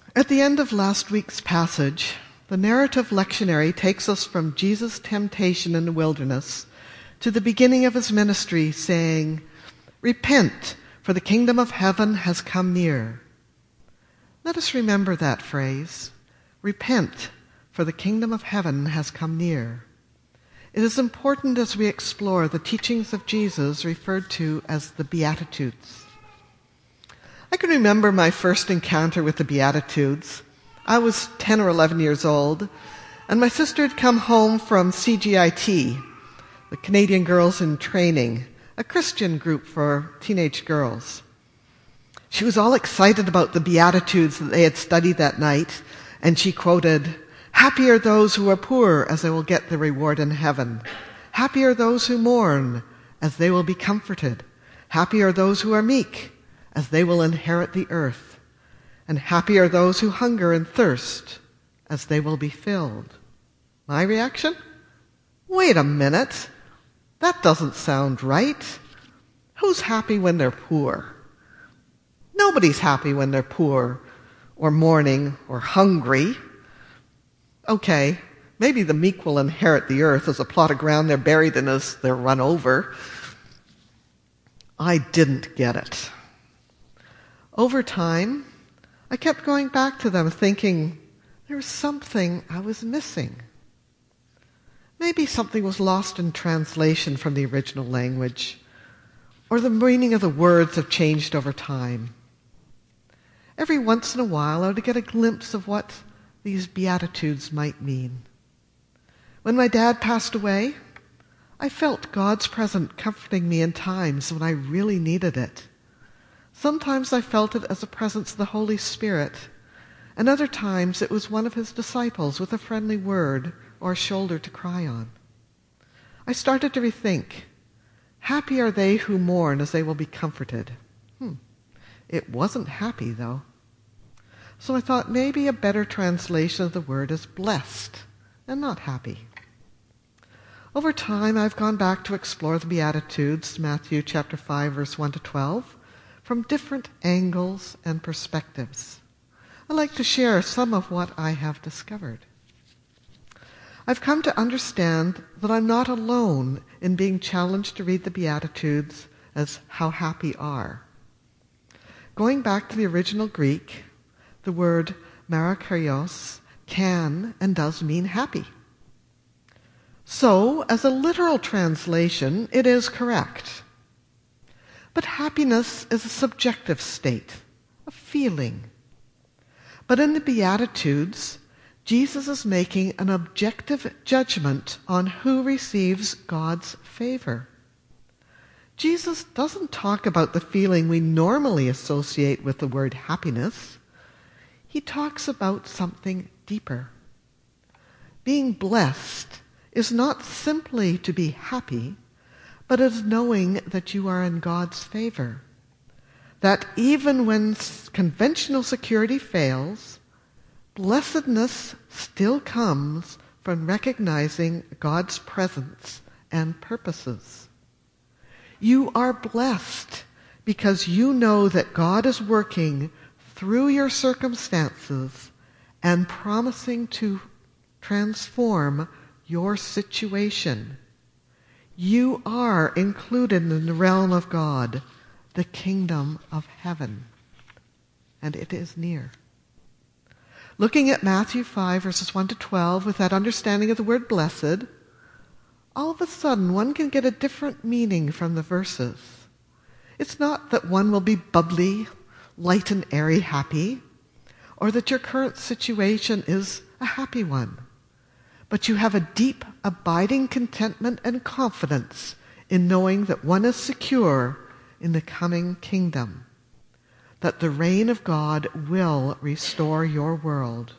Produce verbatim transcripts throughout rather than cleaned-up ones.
At the end of last week's passage, the narrative lectionary takes us from Jesus' temptation in the wilderness to the beginning of his ministry, saying, "Repent, for the kingdom of heaven has come near." Let us remember that phrase, "Repent, for the kingdom of heaven has come near." It is important as we explore the teachings of Jesus referred to as the Beatitudes. I can remember my first encounter with the Beatitudes. I was ten or eleven years old, and my sister had come home from C G I T, the Canadian Girls in Training, a Christian group for teenage girls. She was all excited about the Beatitudes that they had studied that night, and she quoted, "Happy are those who are poor, as they will get the reward in heaven. Happy are those who mourn, as they will be comforted. Happy are those who are meek, as they will inherit the earth. And happy are those who hunger and thirst, as they will be filled." My reaction? Wait a minute. That doesn't sound right. Who's happy when they're poor? Nobody's happy when they're poor, or mourning, or hungry. Okay, maybe the meek will inherit the earth as a plot of ground they're buried in as they're run over. I didn't get it. Over time, I kept going back to them thinking there was something I was missing. Maybe something was lost in translation from the original language, or the meaning of the words have changed over time. Every once in a while, I would get a glimpse of what these Beatitudes might mean. When my dad passed away, I felt God's presence comforting me in times when I really needed it. Sometimes I felt it as a presence of the Holy Spirit, and other times it was one of his disciples with a friendly word or a shoulder to cry on. I started to rethink, happy are they who mourn, as they will be comforted. Hmm. It wasn't happy, though. So I thought maybe a better translation of the word is blessed and not happy. Over time, I've gone back to explore the Beatitudes, Matthew chapter five, verse one to twelve, from different angles and perspectives. I'd like to share some of what I have discovered. I've come to understand that I'm not alone in being challenged to read the Beatitudes as how happy are. Going back to the original Greek, the word makarios can and does mean happy. So, as a literal translation, it is correct. But happiness is a subjective state, a feeling. But in the Beatitudes, Jesus is making an objective judgment on who receives God's favor. Jesus doesn't talk about the feeling we normally associate with the word happiness. He talks about something deeper. Being blessed is not simply to be happy, but is knowing that you are in God's favor. That even when conventional security fails, blessedness still comes from recognizing God's presence and purposes. You are blessed because you know that God is working through your circumstances and promising to transform your situation. You are included in the realm of God, the kingdom of heaven, and it is near. Looking at Matthew five, verses one to twelve, with that understanding of the word blessed, all of a sudden one can get a different meaning from the verses. It's not that one will be bubbly, light and airy happy, or that your current situation is a happy one. But you have a deep, abiding contentment and confidence in knowing that one is secure in the coming kingdom, that the reign of God will restore your world.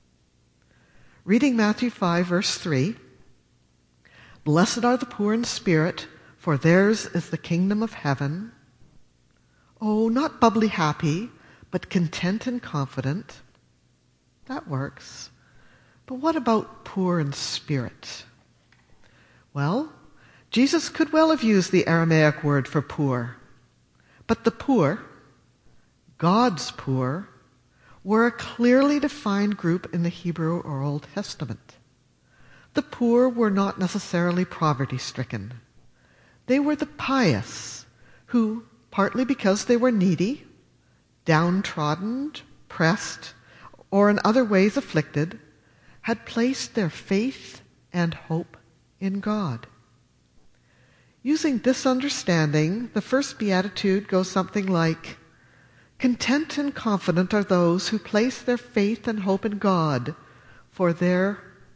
Reading Matthew five, verse three, "Blessed are the poor in spirit, for theirs is the kingdom of heaven." Oh, not bubbly happy, but content and confident. That works. But what about poor in spirit? Well, Jesus could well have used the Aramaic word for poor. But the poor, God's poor, were a clearly defined group in the Hebrew or Old Testament. The poor were not necessarily poverty-stricken. They were the pious who, partly because they were needy, downtrodden, pressed, or in other ways afflicted, had placed their faith and hope in God. Using this understanding, the first beatitude goes something like, "Content and confident are those who place their faith and hope in God, for their,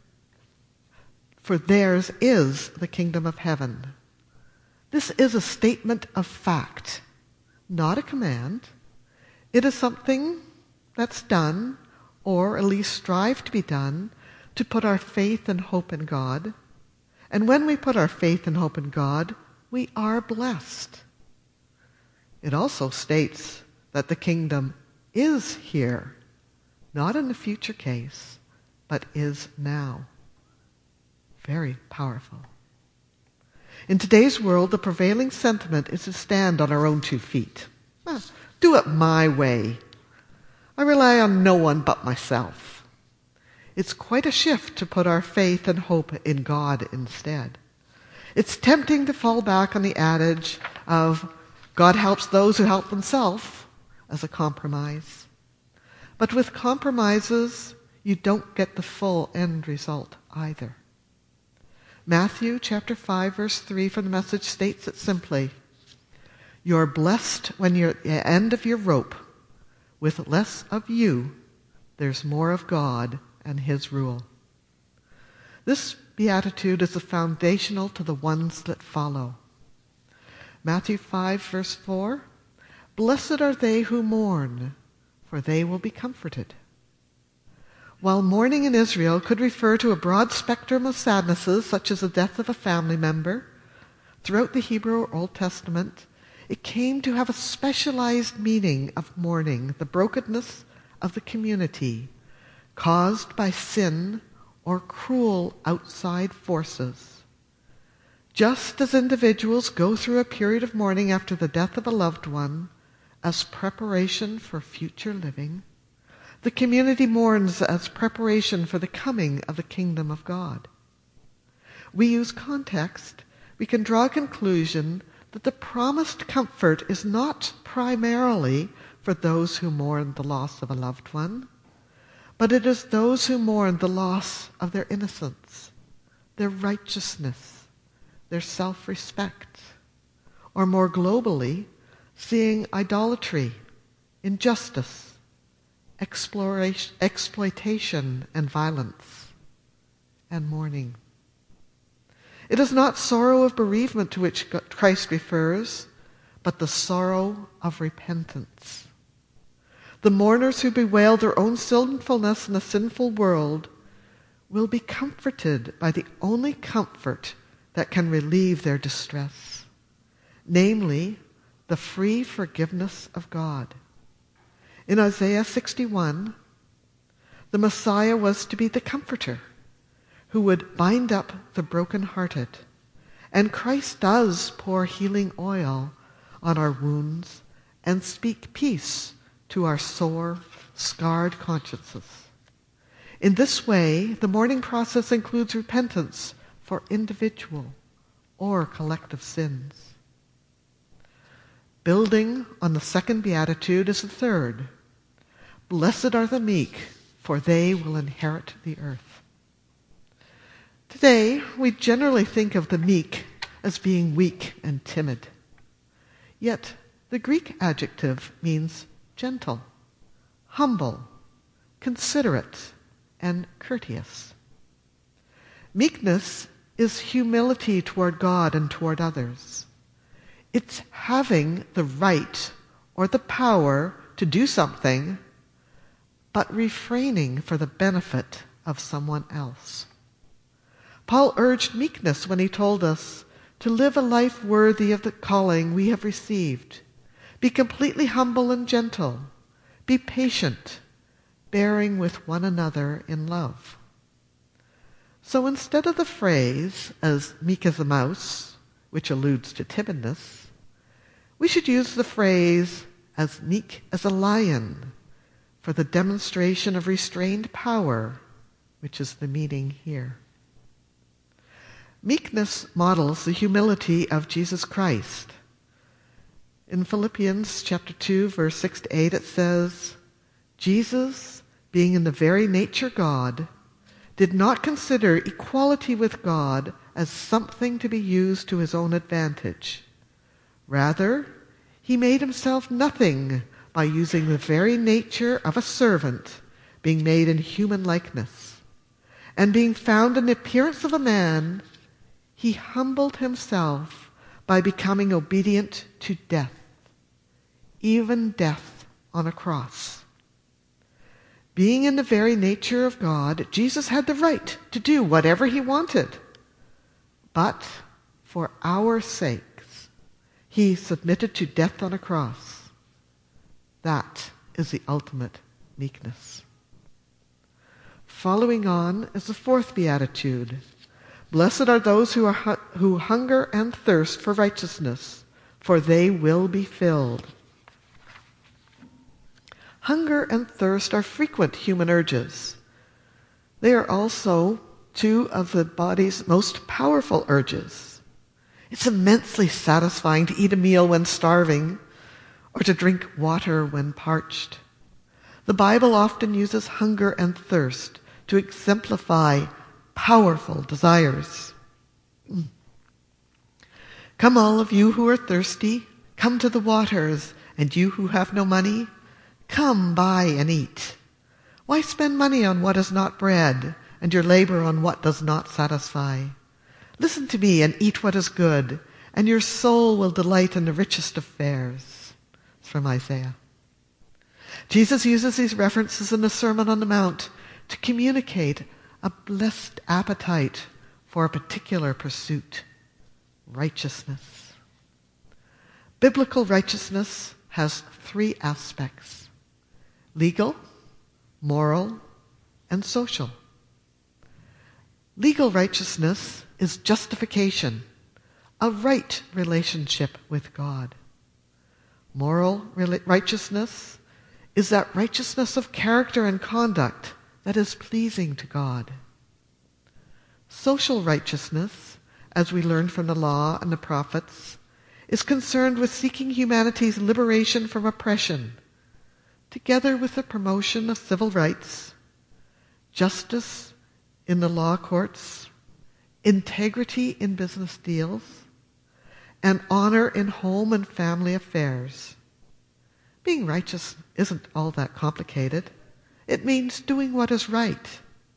for theirs is the kingdom of heaven." This is a statement of fact, not a command. It is something that's done, or at least strive to be done, to put our faith and hope in God. And when we put our faith and hope in God, we are blessed. It also states that the kingdom is here, not in a future case, but is now. Very powerful. In today's world, the prevailing sentiment is to stand on our own two feet. Well, do it my way. I rely on no one but myself. It's quite a shift to put our faith and hope in God instead. It's tempting to fall back on the adage of God helps those who help themselves as a compromise. But with compromises, you don't get the full end result either. Matthew chapter five, verse three from the Message states it simply, "You're blessed when you're at the end of your rope. With less of you, there's more of God and His rule." This beatitude is the foundational to the ones that follow. Matthew five, verse four, "Blessed are they who mourn, for they will be comforted." While mourning in Israel could refer to a broad spectrum of sadnesses, such as the death of a family member, throughout the Hebrew or Old Testament, it came to have a specialized meaning of mourning, the brokenness of the community, caused by sin or cruel outside forces. Just as individuals go through a period of mourning after the death of a loved one as preparation for future living, the community mourns as preparation for the coming of the kingdom of God. We use context, we can draw a conclusion that the promised comfort is not primarily for those who mourn the loss of a loved one, but it is those who mourn the loss of their innocence, their righteousness, their self-respect, or more globally, seeing idolatry, injustice, exploration, exploitation, and violence, and mourning. It is not sorrow of bereavement to which Christ refers, but the sorrow of repentance. The mourners who bewail their own sinfulness in a sinful world will be comforted by the only comfort that can relieve their distress, namely, the free forgiveness of God. In Isaiah sixty-one, the Messiah was to be the comforter who would bind up the brokenhearted. And Christ does pour healing oil on our wounds and speak peace to our sore, scarred consciences. In this way, the mourning process includes repentance for individual or collective sins. Building on the second beatitude is the third. Blessed are the meek, for they will inherit the earth. Today, we generally think of the meek as being weak and timid. Yet, the Greek adjective means gentle, humble, considerate, and courteous. Meekness is humility toward God and toward others. It's having the right or the power to do something, but refraining for the benefit of someone else. Paul urged meekness when he told us to live a life worthy of the calling we have received. Be completely humble and gentle. Be patient, bearing with one another in love. So instead of the phrase, as meek as a mouse, which alludes to timidness, we should use the phrase, as meek as a lion, for the demonstration of restrained power, which is the meaning here. Meekness models the humility of Jesus Christ. In Philippians chapter two, verse six to eight, it says, Jesus, being in the very nature God, did not consider equality with God as something to be used to his own advantage. Rather, he made himself nothing by using the very nature of a servant, being made in human likeness. And being found in the appearance of a man, he humbled himself by becoming obedient to death, even death on a cross. Being in the very nature of God, Jesus had the right to do whatever he wanted. But for our sakes, he submitted to death on a cross. That is the ultimate meekness. Following on is the fourth beatitude. Blessed are those who, are hu- who hunger and thirst for righteousness, for they will be filled. Hunger and thirst are frequent human urges. They are also two of the body's most powerful urges. It's immensely satisfying to eat a meal when starving or to drink water when parched. The Bible often uses hunger and thirst to exemplify powerful desires. Come all of you who are thirsty, come to the waters, and you who have no money, come buy and eat. Why spend money on what is not bread, and your labor on what does not satisfy? Listen to me and eat what is good, and your soul will delight in the richest of fares. It's from Isaiah. Jesus uses these references in the Sermon on the Mount to communicate a blessed appetite for a particular pursuit, righteousness. Biblical righteousness has three aspects: legal, moral, and social. Legal righteousness is justification, a right relationship with God. Moral righteousness is that righteousness of character and conduct that is pleasing to God. Social righteousness, as we learn from the law and the prophets, is concerned with seeking humanity's liberation from oppression, together with the promotion of civil rights, justice in the law courts, integrity in business deals, and honor in home and family affairs. Being righteous isn't all that complicated. It means doing what is right.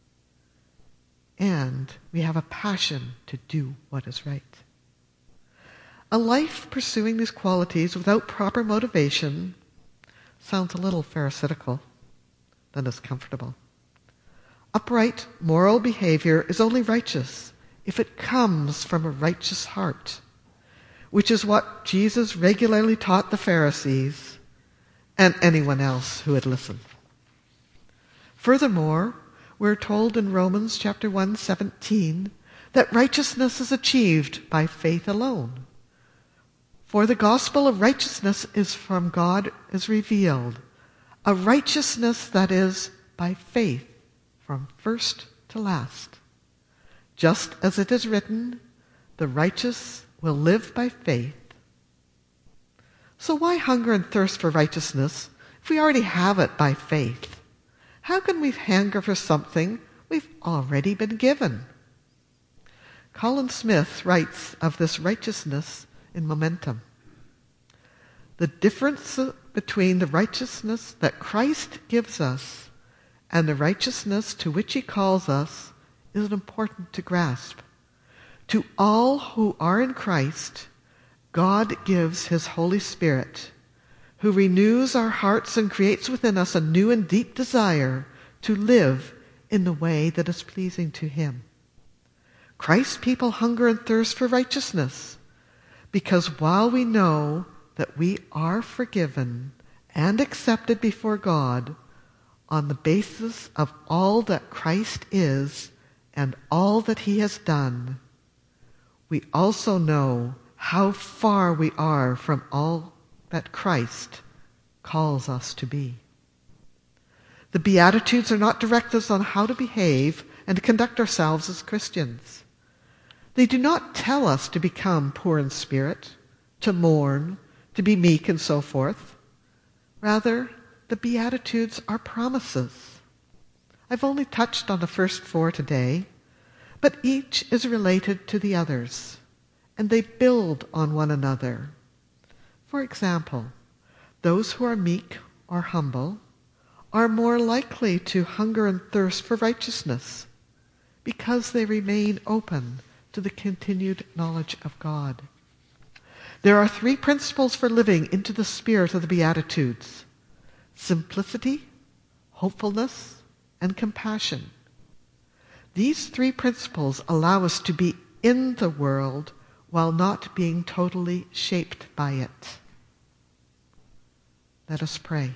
And we have a passion to do what is right. A life pursuing these qualities without proper motivation sounds a little pharisaical than is comfortable. Upright moral behavior is only righteous if it comes from a righteous heart, which is what Jesus regularly taught the Pharisees and anyone else who had listened. Furthermore, we're told in Romans chapter one seventeen that righteousness is achieved by faith alone. For the gospel of righteousness is from God is revealed, a righteousness that is by faith from first to last. Just as it is written, the righteous will live by faith. So why hunger and thirst for righteousness if we already have it by faith? How can we hunger for something we've already been given? Colin Smith writes of this righteousness in Momentum. The difference between the righteousness that Christ gives us and the righteousness to which he calls us is important to grasp. To all who are in Christ, God gives his Holy Spirit, who renews our hearts and creates within us a new and deep desire to live in the way that is pleasing to him. Christ's people hunger and thirst for righteousness because while we know that we are forgiven and accepted before God on the basis of all that Christ is and all that he has done, we also know how far we are from all that Christ calls us to be. The Beatitudes are not directives on how to behave and to conduct ourselves as Christians. They do not tell us to become poor in spirit, to mourn, to be meek, and so forth. Rather, the Beatitudes are promises. I've only touched on the first four today, but each is related to the others, and they build on one another. For example, those who are meek or humble are more likely to hunger and thirst for righteousness because they remain open to the continued knowledge of God. There are three principles for living into the spirit of the Beatitudes: simplicity, hopefulness, and compassion. These three principles allow us to be in the world while not being totally shaped by it. Let us pray.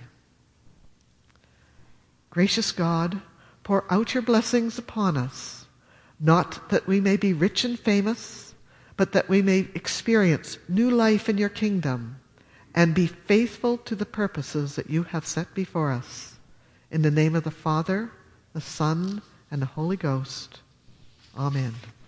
Gracious God, pour out your blessings upon us, not that we may be rich and famous, but that we may experience new life in your kingdom and be faithful to the purposes that you have set before us. In the name of the Father, the Son, and the Holy Ghost. Amen.